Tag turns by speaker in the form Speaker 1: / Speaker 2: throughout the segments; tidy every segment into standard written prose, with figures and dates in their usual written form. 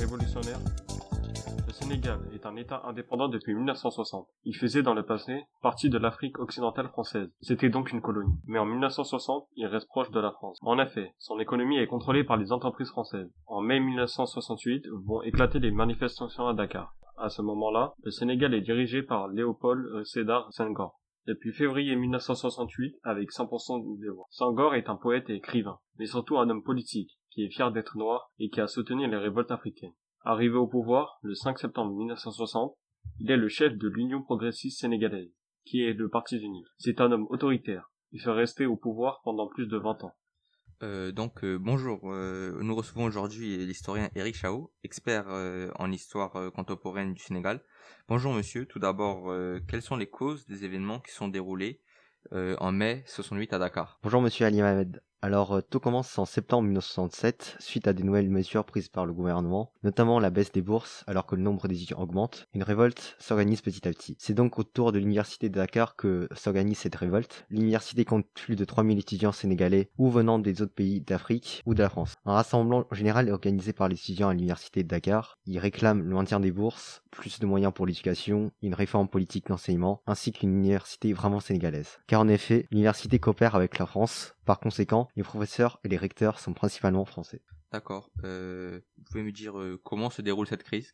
Speaker 1: révolutionnaire. Le Sénégal est un État indépendant depuis 1960. Il faisait dans le passé partie de l'Afrique occidentale française. C'était donc une colonie. Mais en 1960, il reste proche de la France. En effet, son économie est contrôlée par les entreprises françaises. En mai 1968 vont éclater les manifestations à Dakar. À ce moment-là, le Sénégal est dirigé par Léopold Sédar Senghor. Depuis février 1968, avec 100% des voix. Senghor est un poète et écrivain, mais surtout un homme politique, qui est fier d'être noir et qui a soutenu les révoltes africaines. Arrivé au pouvoir, le 5 septembre 1960, il est le chef de l'Union progressiste sénégalaise, qui est le parti unique. C'est un homme autoritaire. Il fait rester au pouvoir pendant plus de 20 ans.
Speaker 2: Bonjour, nous recevons aujourd'hui l'historien Éric Chao, expert en histoire contemporaine du Sénégal. Bonjour monsieur, tout d'abord, quelles sont les causes des événements qui sont déroulés en mai 68 à Dakar?
Speaker 3: Bonjour monsieur Ali Mohamed. Alors, tout commence en septembre 1967, suite à des nouvelles mesures prises par le gouvernement, notamment la baisse des bourses alors que le nombre d'étudiants augmente. Une révolte s'organise petit à petit. C'est donc autour de l'université de Dakar que s'organise cette révolte. L'université compte plus de 3000 étudiants sénégalais ou venant des autres pays d'Afrique ou de la France. Un rassemblement général est organisé par les étudiants à l'université de Dakar. Ils réclament le maintien des bourses, plus de moyens pour l'éducation, une réforme politique d'enseignement, ainsi qu'une université vraiment sénégalaise. Car en effet, l'université coopère avec la France. Par conséquent, les professeurs et les recteurs sont principalement français.
Speaker 2: D'accord. Vous pouvez me dire comment se déroule cette crise?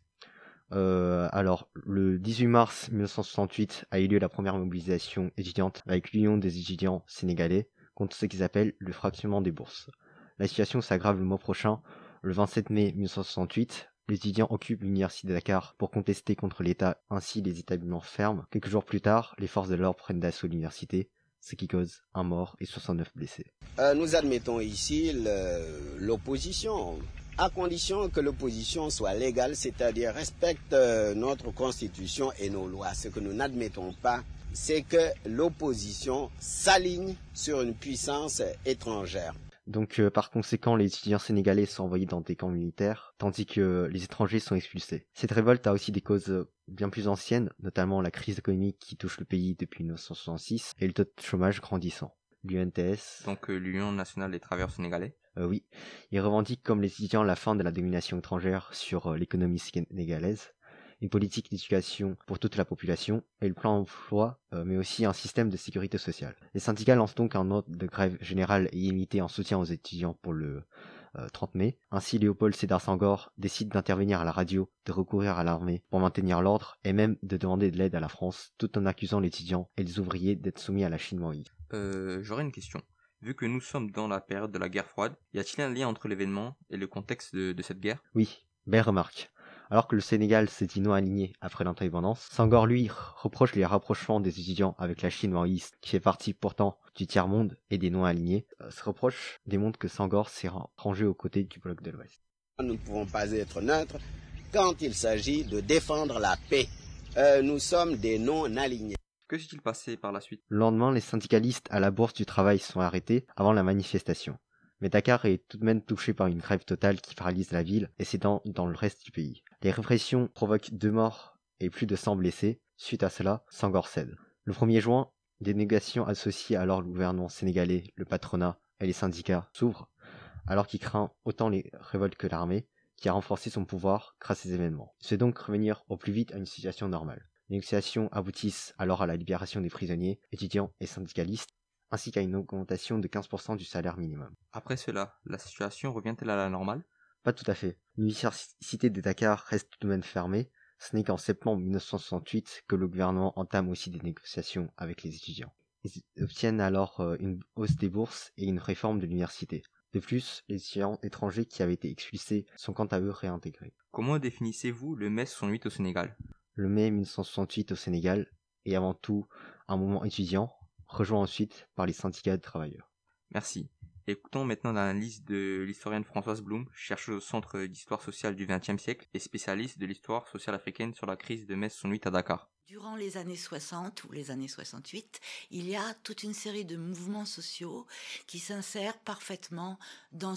Speaker 3: Alors, le 18 mars 1968 a eu lieu la première mobilisation étudiante avec l'Union des étudiants sénégalais contre ce qu'ils appellent le fractionnement des bourses. La situation s'aggrave le mois prochain. Le 27 mai 1968, les étudiants occupent l'université de Dakar pour contester contre l'État, ainsi les établissements ferment. Quelques jours plus tard, les forces de l'ordre prennent d'assaut l'université, ce qui cause un mort et 69 blessés.
Speaker 4: Nous admettons ici l'opposition, à condition que l'opposition soit légale, c'est-à-dire respecte notre constitution et nos lois. Ce que nous n'admettons pas, c'est que l'opposition s'aligne sur une puissance étrangère.
Speaker 3: Donc par conséquent, les étudiants sénégalais sont envoyés dans des camps militaires, tandis que les étrangers sont expulsés. Cette révolte a aussi des causes bien plus anciennes, notamment la crise économique qui touche le pays depuis 1966 et le taux de chômage grandissant. L'UNTS...
Speaker 2: Donc l'Union nationale des travailleurs sénégalais.
Speaker 3: Oui, ils revendiquent comme les étudiants la fin de la domination étrangère sur l'économie sénégalaise, une politique d'éducation pour toute la population et le plan emploi, mais aussi un système de sécurité sociale. Les syndicats lancent donc un ordre de grève générale et illimité en soutien aux étudiants pour le 30 mai. Ainsi, Léopold Sédar Senghor décide d'intervenir à la radio, de recourir à l'armée pour maintenir l'ordre et même de demander de l'aide à la France, tout en accusant les étudiants et les ouvriers d'être soumis à la Chine maoïste.
Speaker 2: J'aurais une question. Vu que nous sommes dans la période de la guerre froide, y a-t-il un lien entre l'événement et le contexte de cette guerre?
Speaker 3: Oui, belle remarque. Alors que le Sénégal s'est dit non aligné après l'indépendance, Senghor lui reproche les rapprochements des étudiants avec la Chine maoïste, qui fait partie pourtant du tiers-monde et des non alignés. Ce reproche démontre que Senghor s'est rangé aux côtés du bloc de l'Ouest.
Speaker 4: Nous ne pouvons pas être neutres quand il s'agit de défendre la paix. Nous sommes des non alignés.
Speaker 2: Que s'est-il passé par la suite?
Speaker 3: Le lendemain, les syndicalistes à la Bourse du Travail sont arrêtés avant la manifestation. Mais Dakar est tout de même touché par une grève totale qui paralyse la ville et s'étend dans le reste du pays. Les répressions provoquent 2 morts et plus de 100 blessés. Suite à cela, Senghor cède. Le 1er juin, des négociations associées alors le gouvernement sénégalais, le patronat et les syndicats s'ouvrent, alors qu'il craint autant les révoltes que l'armée, qui a renforcé son pouvoir grâce à ces événements. Il souhaite donc revenir au plus vite à une situation normale. Les négociations aboutissent alors à la libération des prisonniers, étudiants et syndicalistes, ainsi qu'à une augmentation de 15% du salaire minimum.
Speaker 2: Après cela, la situation revient-elle à la normale?
Speaker 3: Pas tout à fait. L'université de Dakar reste tout de même fermée. Ce n'est qu'en septembre 1968 que le gouvernement entame aussi des négociations avec les étudiants. Ils obtiennent alors une hausse des bourses et une réforme de l'université. De plus, les étudiants étrangers qui avaient été expulsés sont quant à eux réintégrés.
Speaker 2: Comment définissez-vous le mai 68 au Sénégal?
Speaker 3: Le mai 1968 au Sénégal est avant tout un mouvement étudiant, rejoint ensuite par les syndicats de travailleurs.
Speaker 2: Merci. Écoutons maintenant l'analyse de l'historienne Françoise Blum, chercheuse au Centre d'histoire sociale du XXe siècle et spécialiste de l'histoire sociale africaine sur la crise de mai 68 à Dakar.
Speaker 5: Durant les années 60 ou les années 68, il y a toute une série de mouvements sociaux qui s'insèrent parfaitement dans ce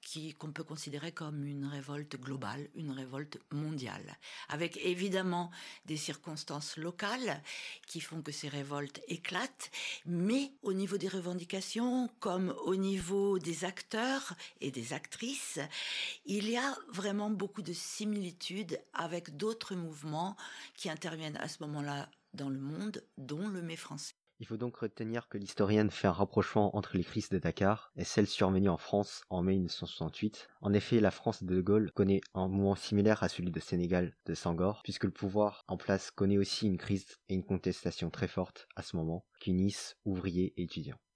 Speaker 5: qu'on peut considérer comme une révolte globale, une révolte mondiale, avec évidemment des circonstances locales qui font que ces révoltes éclatent, mais au niveau des revendications, comme au niveau des acteurs et des actrices, il y a vraiment beaucoup de similitudes avec d'autres mouvements qui interviennent à ce moment-là dans le monde, dont le mai français.
Speaker 3: Il faut donc retenir que l'historienne fait un rapprochement entre les crises de Dakar et celles survenues en France en mai 1968. En effet, la France de De Gaulle connaît un mouvement similaire à celui de Sénégal de Senghor, puisque le pouvoir en place connaît aussi une crise et une contestation très forte à ce moment, qui unissent ouvriers et étudiants.